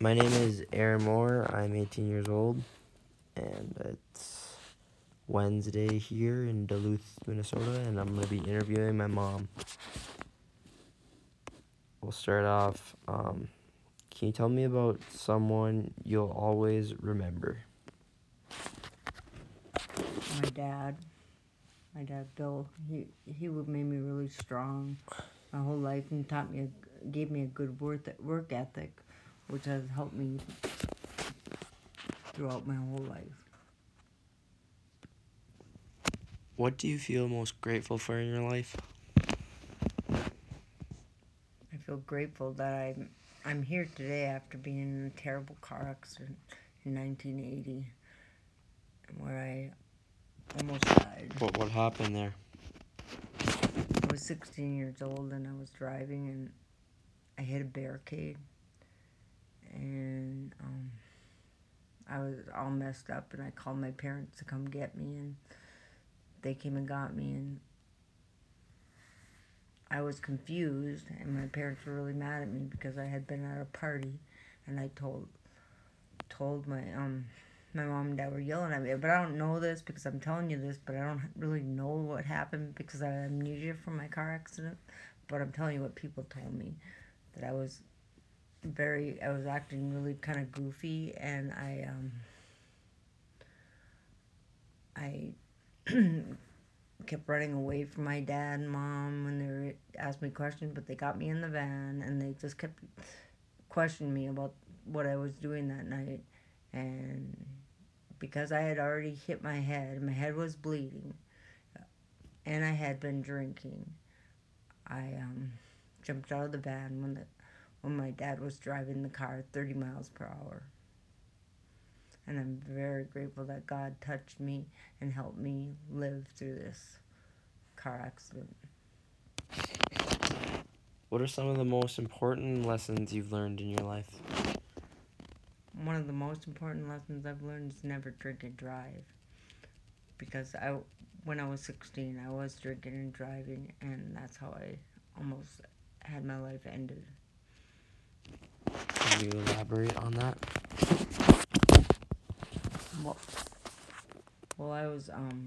My name is Aaron Moore. I'm 18 years old, and it's Wednesday here in Duluth, Minnesota, and I'm going to be interviewing my mom. We'll start off. Can you tell me about someone you'll always remember? My dad. My dad, Bill. He would made me really strong my whole life and gave me a good work ethic, which has helped me throughout my whole life. What do you feel most grateful for in your life? I feel grateful that I'm here today after being in a terrible car accident in 1980, where I almost died. What happened there? I was 16 years old and I was driving and I hit a barricade, and I was all messed up, and I called my parents to come get me, and they came and got me, and I was confused, and my parents were really mad at me because I had been at a party, and I told my mom and dad were yelling at me, but I don't know this because I'm telling you this, but I don't really know what happened because I had amnesia from my car accident, but I'm telling you what people told me, that I was acting really kind of goofy, and I kept running away from my dad and mom when they asked me questions, but they got me in the van and they just kept questioning me about what I was doing that night. And because I had already hit my head was bleeding, and I had been drinking, I jumped out of the van when my dad was driving the car 30 miles per hour. And I'm very grateful that God touched me and helped me live through this car accident. What are some of the most important lessons you've learned in your life? One of the most important lessons I've learned is never drink and drive. Because when I was 16, I was drinking and driving, and that's how I almost had my life ended. Can you elaborate on that? Well, I was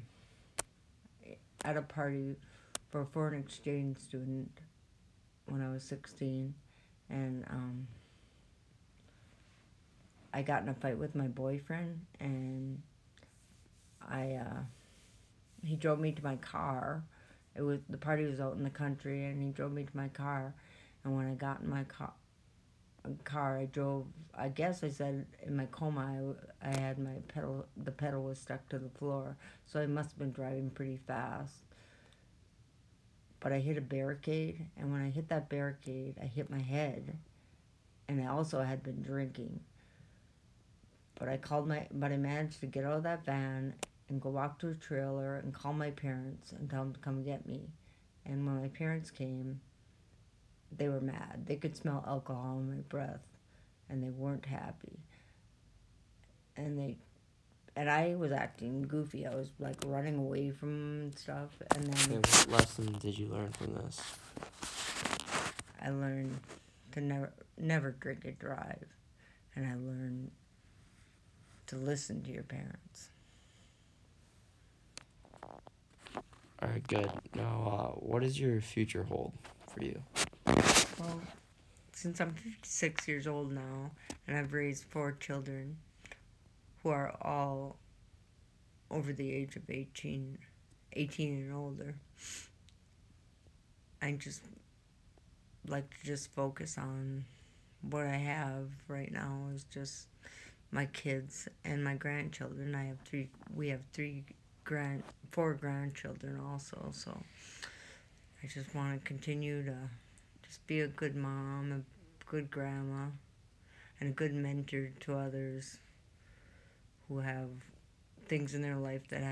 at a party for a foreign exchange student when I was 16, and I got in a fight with my boyfriend, and he drove me to my car. The party was out in the country, and he drove me to my car. And when I got in my car, I drove. I guess I said in my coma, I had my pedal. The pedal was stuck to the floor, so I must have been driving pretty fast. But I hit a barricade, and when I hit that barricade, I hit my head, and I also had been drinking. But I managed to get out of that van and go walk to a trailer and call my parents and tell them to come get me. And when my parents came, they were mad. They could smell alcohol in my breath, and they weren't happy. And I was acting goofy. I was like running away from stuff, and then What lessons did you learn from this? I learned to never drink and drive, and I learned to listen to your parents. All right, good. Now, what does your future hold for you? Well, since I'm 56 years old now, and I've raised 4 children who are all over the age of 18 and older, I just like to just focus on what I have right now is just my kids and my grandchildren. We have 4 grandchildren also, so I just want to continue to just be a good mom, a good grandma, and a good mentor to others who have things in their life that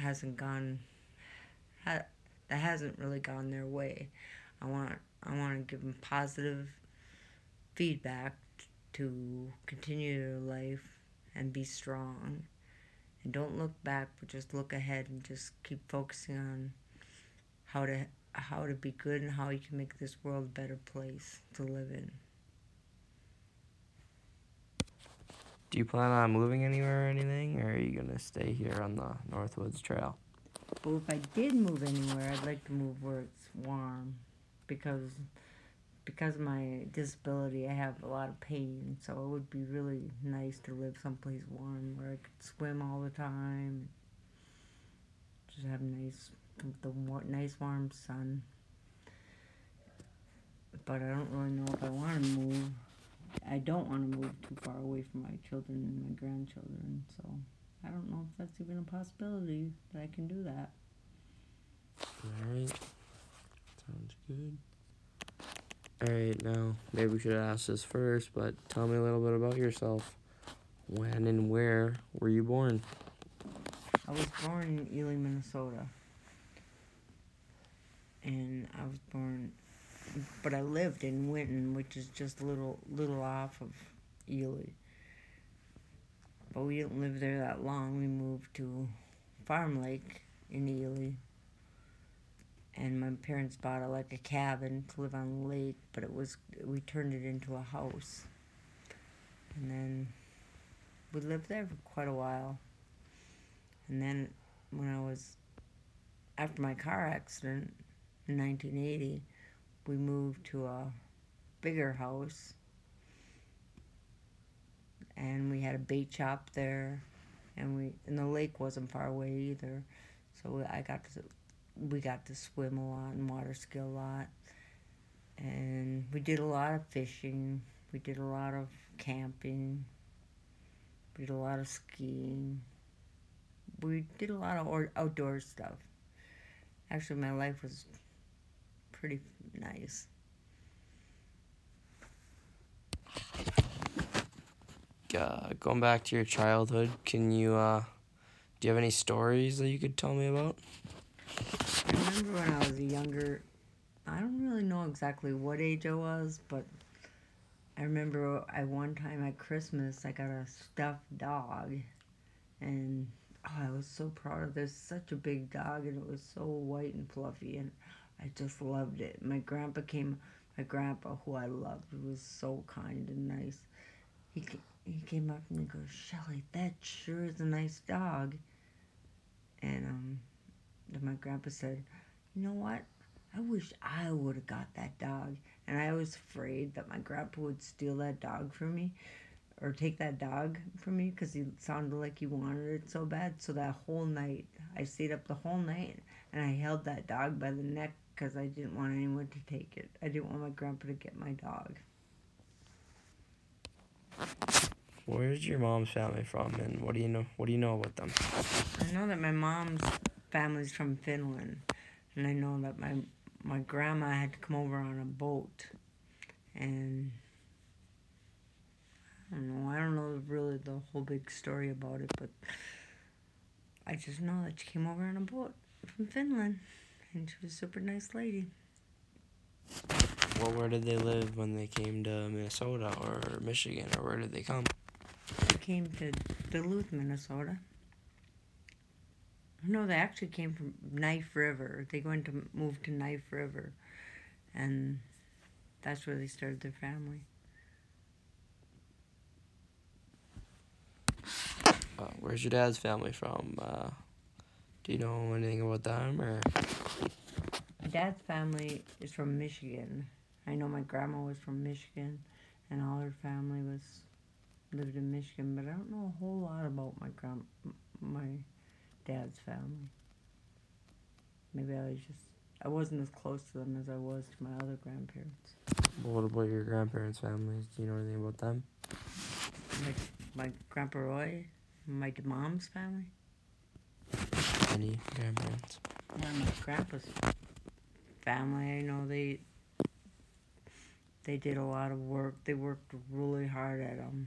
hasn't really gone their way. I want to give them positive feedback to continue their life and be strong. And don't look back, but just look ahead and just keep focusing on how to be good and how you can make this world a better place to live in. Do you plan on moving anywhere or anything, or are you gonna stay here on the Northwoods Trail? But if I did move anywhere, I'd like to move where it's warm, because of my disability, I have a lot of pain. So it would be really nice to live someplace warm where I could swim all the time, just have nice warm sun. But I don't really know if I want to move. I don't want to move too far away from my children and my grandchildren. So I don't know if that's even a possibility that I can do that. Alright. Sounds good. Alright, now, maybe we should ask this first, but tell me a little bit about yourself. When and where were you born? I was born in Ely, Minnesota. And I was born, but I lived in Winton, which is just a little off of Ely. But we didn't live there that long. We moved to Farm Lake in Ely. And my parents bought a cabin to live on the lake, but we turned it into a house. And then we lived there for quite a while. And then after my car accident in 1980, we moved to a bigger house. And we had a bait shop there, and the lake wasn't far away either. So we got to swim a lot and water ski a lot. And we did a lot of fishing. We did a lot of camping. We did a lot of skiing. We did a lot of outdoor stuff. Actually, my life was pretty nice. Going back to your childhood, can you, do you have any stories that you could tell me about? I remember when I was younger, I don't really know exactly what age I was, but I remember one time at Christmas, I got a stuffed dog, and I was so proud of this. Such a big dog, and it was so white and fluffy, and I just loved it. My grandpa, who I loved, he was so kind and nice. He came up and he goes, "Shelly, that sure is a nice dog." And then my grandpa said, "You know what? I wish I would have got that dog." And I was afraid that my grandpa would steal that dog from me, or take that dog from me, because he sounded like he wanted it so bad. So that whole night, I stayed up the whole night, and I held that dog by the neck because I didn't want anyone to take it. I didn't want my grandpa to get my dog. Where's your mom's family from, and what do you know about them? I know that my mom's family's from Finland, and I know that my grandma had to come over on a boat, and I don't know really the whole big story about it, but I just know that she came over on a boat from Finland, and she was a super nice lady. Well, where did they live when they came to Minnesota or Michigan, or where did they come? They came to Duluth, Minnesota. No, they actually came from Knife River. They went to move to Knife River, and that's where they started their family. Where's your dad's family from? Do you know anything about them, or? My dad's family is from Michigan. I know my grandma was from Michigan, and all her family lived in Michigan, but I don't know a whole lot about my dad's family. Maybe I wasn't as close to them as I was to my other grandparents. What about your grandparents' families? Do you know anything about them? My Grandpa Roy, my mom's family. Any grandparents? Yeah, my grandpa's family, I know they did a lot of work. They worked really hard at them.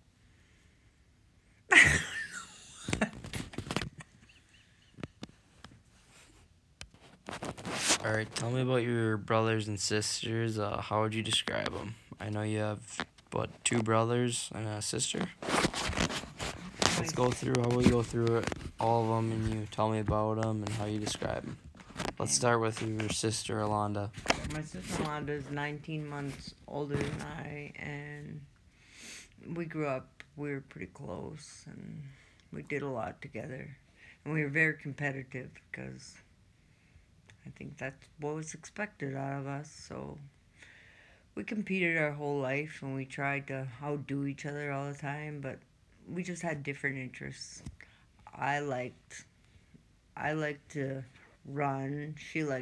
Alright, tell me about your brothers and sisters. How would you describe them? I know you have, 2 brothers and a sister? Let's go through, how will you go through it, all of them, and you tell me about them and how you describe them. Let's start with your sister, Alonda. My sister Alonda is 19 months older than I, and we grew up we were pretty close, and we did a lot together. And we were very competitive because I think that's what was expected out of us. So we competed our whole life, and we tried to outdo each other all the time, but we just had different interests. I liked I liked to run.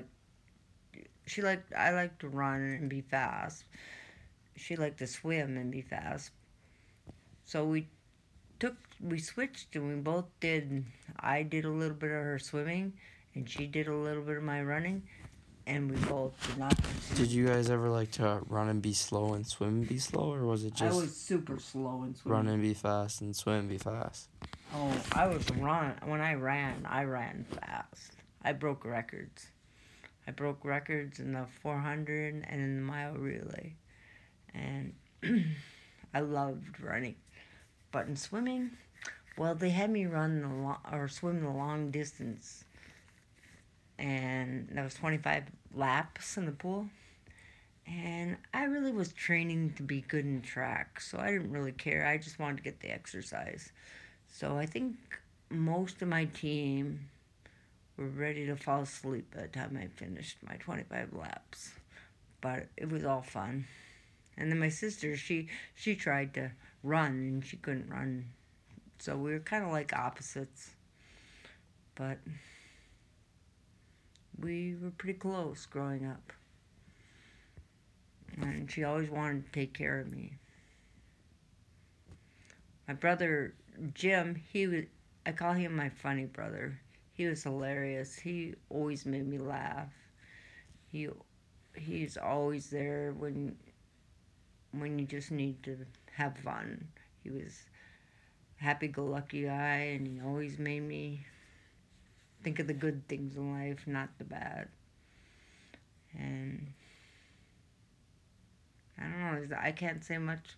I liked to run and be fast. She liked to swim and be fast. So we switched and we both did. I did a little bit of her swimming, and she did a little bit of my running, and we both did not Did succeed. you guys ever like to run and be slow and swim and be slow, or was it I just was super slow in run swimming. and be fast and swim and be fast? Oh, when I ran fast. I broke records. I broke records in the 400 and in the mile relay. And I loved running. But in swimming, well, they had me swim the long distance. And that was 25 laps in the pool. And I really was training to be good in track, so I didn't really care. I just wanted to get the exercise. So I think most of my team were ready to fall asleep by the time I finished my 25 laps. But it was all fun. And then my sister, she tried to run and she couldn't run. So we were kind of like opposites. But we were pretty close growing up. And she always wanted to take care of me. My brother Jim, I call him my funny brother. He was hilarious. He always made me laugh. He's always there when you just need to have fun. He was a happy-go-lucky guy, and he always made me think of the good things in life, not the bad. And I don't know. I can't say much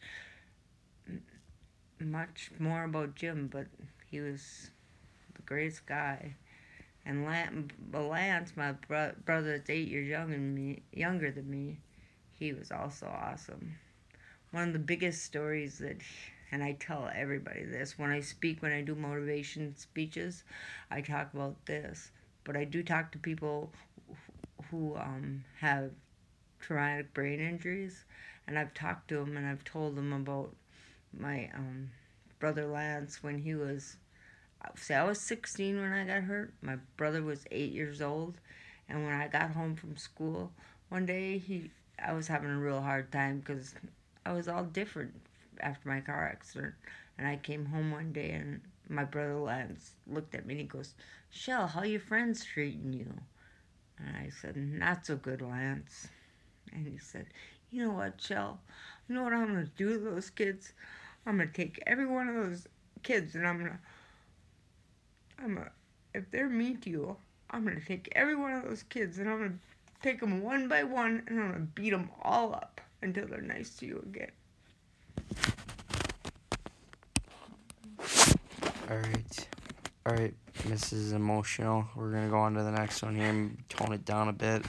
more about Jim, but he was the greatest guy. And Lance, my brother that's 8 years younger than me, he was also awesome. One of the biggest stories and I tell everybody this, when I do motivation speeches, I talk about this. But I do talk to people who have traumatic brain injuries, and I've talked to them and I've told them about my brother Lance when he was. See, I was 16 when I got hurt. My brother was 8 years old, and when I got home from school one day, I was having a real hard time because I was all different after my car accident. And I came home one day, and my brother Lance looked at me and he goes, "Shell, how your friends treating you?" And I said, "Not so good, Lance." And he said, "You know what, Shell? You know what I'm going to do to those kids? I'm going to take every one of those kids and if they're mean to you, I'm going to take every one of those kids and I'm going to take them one by one and I'm going to beat them all up until they're nice to you again." All right, Mrs. Emotional. We're going to go on to the next one here and tone it down a bit.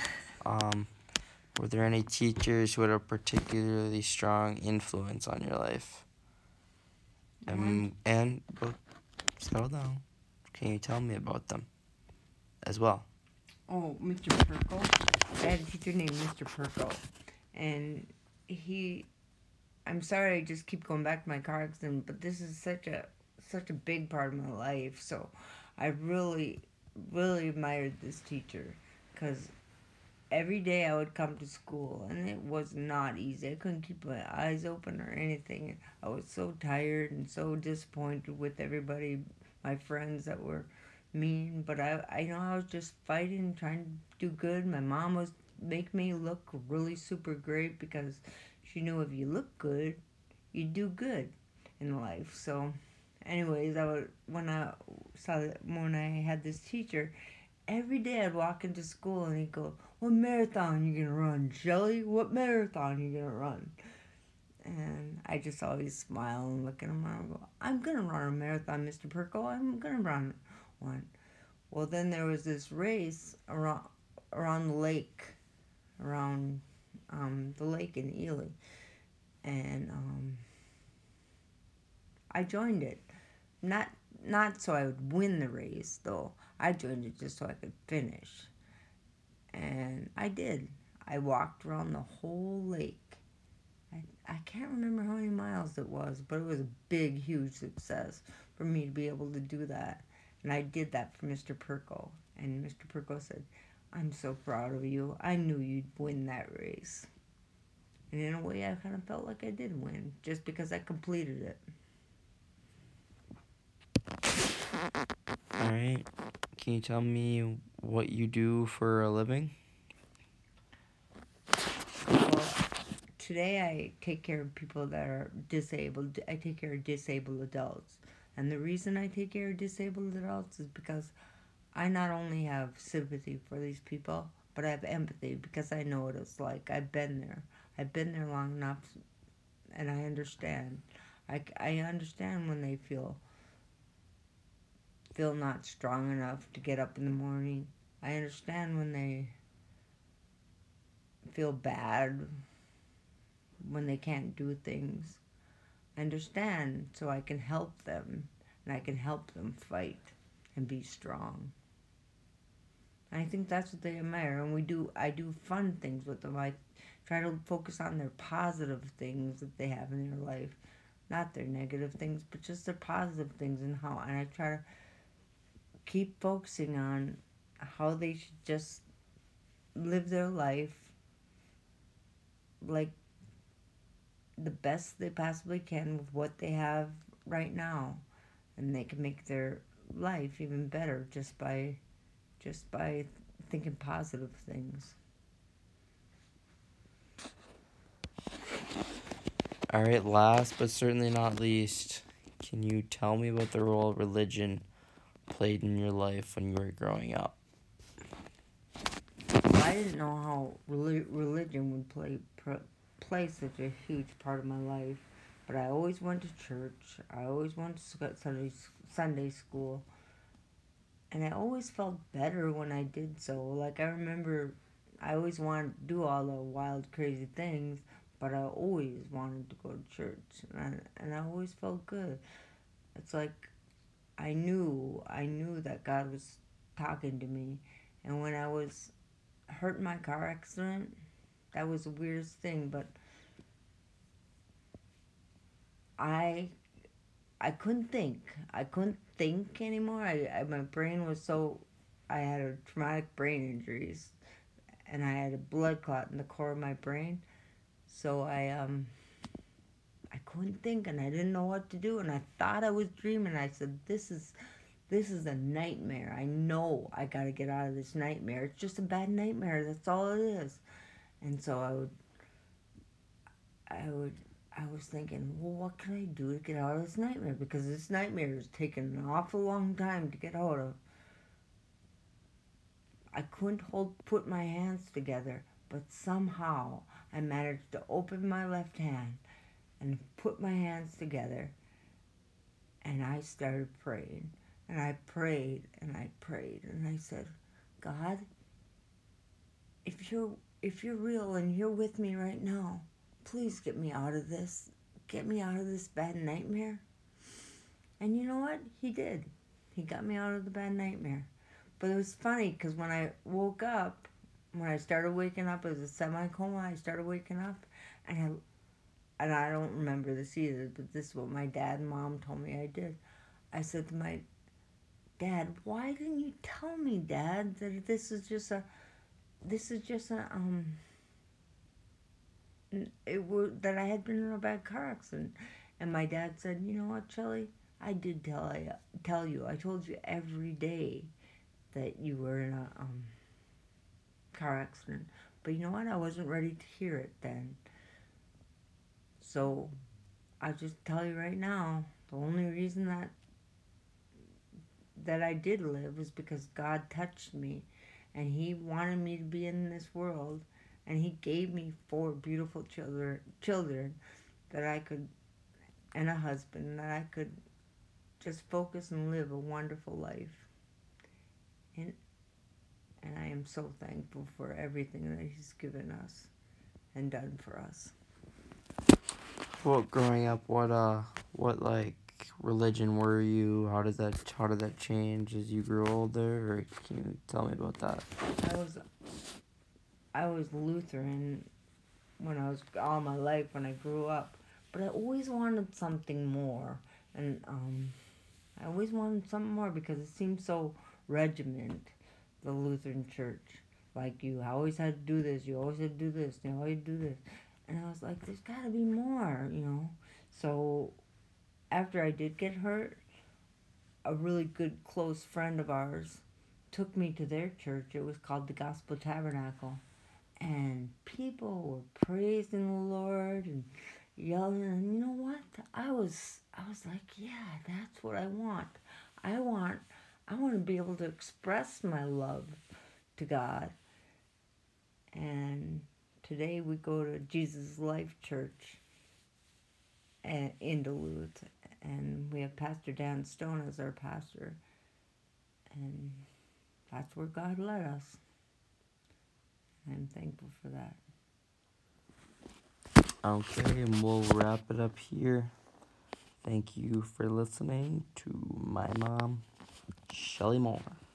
Were there any teachers who had a particularly strong influence on your life? And settle down. Can you tell me about them as well? Oh, Mr. Perkle. I had a teacher named Mr. Perkle. And I'm sorry I just keep going back to my car accident, but this is such a big part of my life. So I really, really admired this teacher because every day I would come to school and it was not easy. I couldn't keep my eyes open or anything. I was so tired and so disappointed with everybody, my friends that were mean. But I know I was just fighting, trying to do good. My mom was make me look really super great because she knew if you look good, you do good in life. So anyways, when I had this teacher, every day I'd walk into school and he'd go, "What marathon you gonna run, Shelly? What marathon you gonna run?" And I just always smile and look at him and I go, "I'm gonna run a marathon, Mr. Perko. I'm gonna run one." Well, then there was this race around the lake, around the lake in Ely, and I joined it. Not not so I would win the race though. I joined it just so I could finish. And I did. I walked around the whole lake. I can't remember how many miles it was, but it was a big, huge success for me to be able to do that. And I did that for Mr. Perko. And Mr. Perko said, I'm so proud of you. I knew you'd win that race. And in a way, I kind of felt like I did win just because I completed it. All right. Can you tell me what you do for a living? Well, today I take care of people that are disabled. I take care of disabled adults. And the reason I take care of disabled adults is because I not only have sympathy for these people, but I have empathy because I know what it's like. I've been there. I've been there long enough, and I understand. I understand when they feel not strong enough to get up in the morning. I understand when they feel bad when they can't do things. I understand so I can help them, and I can help them fight and be strong. And I think that's what they admire. And I do fun things with them. I try to focus on their positive things that they have in their life, not their negative things, but just their positive things and I try to keep focusing on how they should just live their life like the best they possibly can with what they have right now, and they can make their life even better just by thinking positive things. All right, last but certainly not least, can you tell me about the role religion played in your life when you were growing up? Well, I didn't know how religion would play such a huge part of my life, but I always went to church. I always went to Sunday school, and I always felt better when I did so. Like I remember, I always wanted to do all the wild, crazy things, but I always wanted to go to church, and I always felt good. It's like I knew that God was talking to me, and when I was hurt in my car accident, that was the weirdest thing, but I I couldn't think. I couldn't think anymore. My brain was so. I had a traumatic brain injuries, and I had a blood clot in the core of my brain. So I couldn't think, and I didn't know what to do, and I thought I was dreaming. I said, "This is a nightmare. I know I got to get out of this nightmare. It's just a bad nightmare. That's all it is." And so I would I was thinking, well, what can I do to get out of this nightmare? Because this nightmare is taking an awful long time to get out of. I couldn't put my hands together, but somehow I managed to open my left hand and put my hands together, and I started praying. And I prayed and I prayed and I said, God, if you're real and you're with me right now, please get me out of this. Get me out of this bad nightmare. And you know what? He did. He got me out of the bad nightmare. But it was funny because when I woke up, when I started waking up as a semi-coma, I started waking up, and I don't remember this either, but this is what my dad and mom told me I did. I said to my dad, "Why didn't you tell me, Dad, that this is just a that I had been in a bad car accident?" And my dad said, "You know what, Shelly? I did tell you. I told you every day that you were in a car accident. But you know what? I wasn't ready to hear it then. So I'll just tell you right now, the only reason that I did live was because God touched me, and He wanted me to be in this world, and He gave me 4 beautiful children that I could, and a husband that I could just focus and live a wonderful life. And and I am so thankful for everything that He's given us and done for us. Well, growing up, what like religion were you? How did that change as you grew older? Or can you tell me about that? I was Lutheran when I was all my life when I grew up, but I always wanted something more, and I always wanted something more because it seemed so regiment, the Lutheran Church. Like you always had to do this, you always had to do this, you always do this, and I was like, there's got to be more. So after I did get hurt, a really good close friend of ours took me to their church. It was called the Gospel Tabernacle, and people were praising the Lord and yelling. And you know what? I was like, yeah, that's what I want. I want I want to be able to express my love to God. And today we go to Jesus Life Church in Duluth, and we have Pastor Dan Stone as our pastor, and that's where God led us. I'm thankful for that. Okay, and we'll wrap it up here. Thank you for listening to my mom, Shelly Moore.